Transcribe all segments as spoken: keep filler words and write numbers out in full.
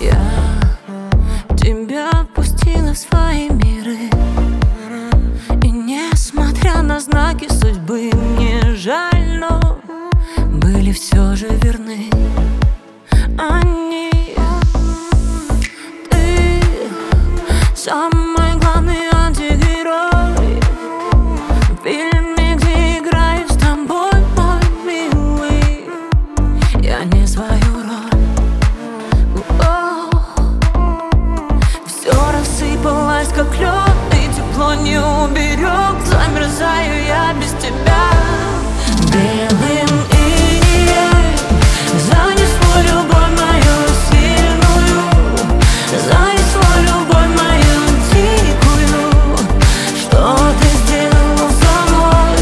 Я тебя пустила в свои миры, и несмотря на знаки судьбы, мне жаль, но были все же верны они. Ты самый главный антигерой в фильме, где играю с тобой, мой милый. Я не свою роль. Все рассыпалось, как лед, и тепло не уберег. Замерзаю я без тебя. Белым инеем занесло любовь мою сильную, занесло любовь мою дикую. Что ты сделал со мной?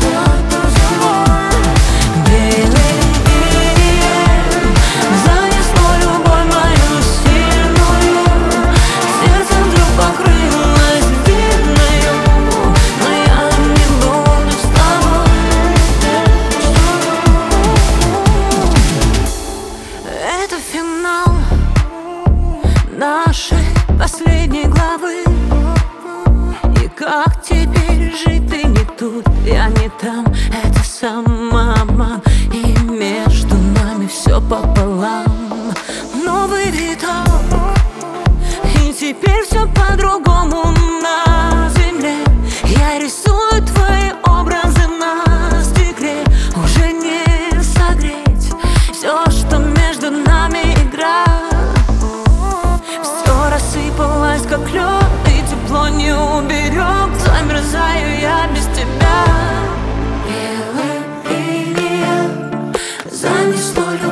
Белым инеем занесло любовь мою сильную, сердце вдруг покрылось длинною, но я не буду с тобой. Это финал нашей последней главы. И как теперь жить? Ты не тут, я не там. Это самообман, и между нами все пополам. Новый виток, и теперь все по-другому на земле. Я рисую твои образы на стекле. Уже не согреть все, что между нами игра. Все рассыпалось, как лед, и тепло не уберег. Замерзаю я без тебя. Белым инеем занесло любовь.